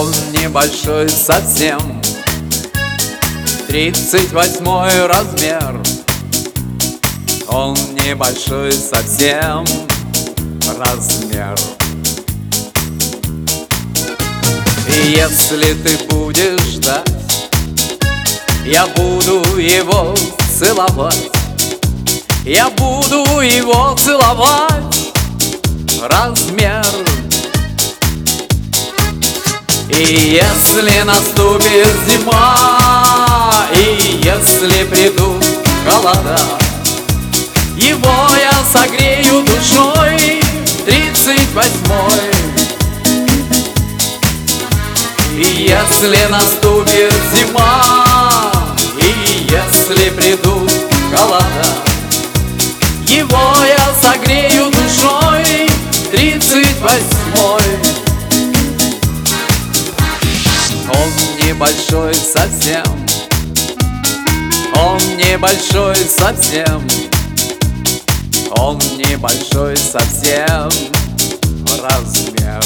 Он небольшой совсем, 38 размер. Он небольшой совсем размер. И если ты будешь ждать, я буду его целовать. Я буду его целовать. Размер. И если наступит зима, и если придут холода, его я согрею душой 38-й. И если наступит зима, и если придут холода, его я согрею душой 38-й. Он небольшой совсем, он небольшой совсем, он небольшой совсем размер.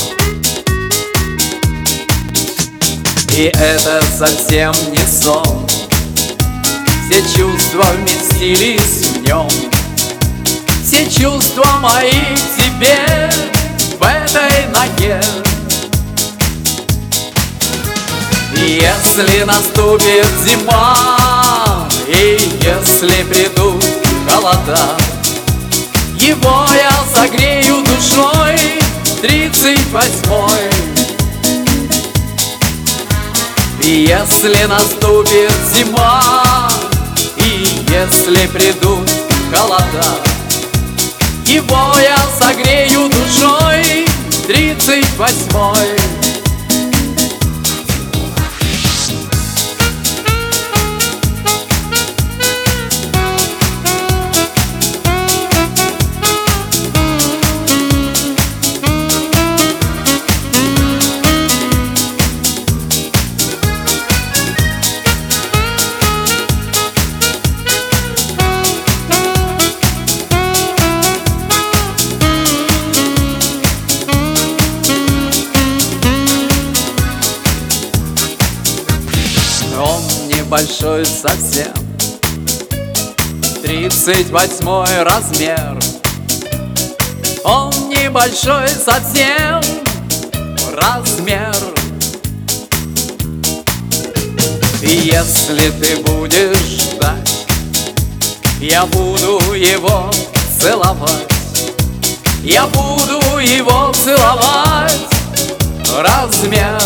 И это совсем не сон, все чувства вместились в нем. Все чувства мои к тебе в этой ноге. И если наступит зима, и если придут холода, его я согрею душой 38-й. И если наступит зима, и если придут холода, его я согрею душой 38-й. Он небольшой совсем, 38 размер. Он небольшой совсем размер. И если ты будешь ждать, я буду его целовать. Я буду его целовать. Размер.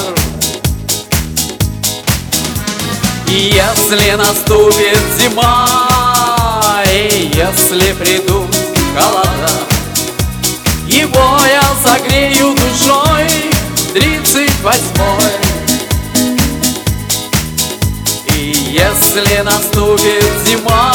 И если наступит зима, и если придут холода, его я согрею душой 38-й. И если наступит зима,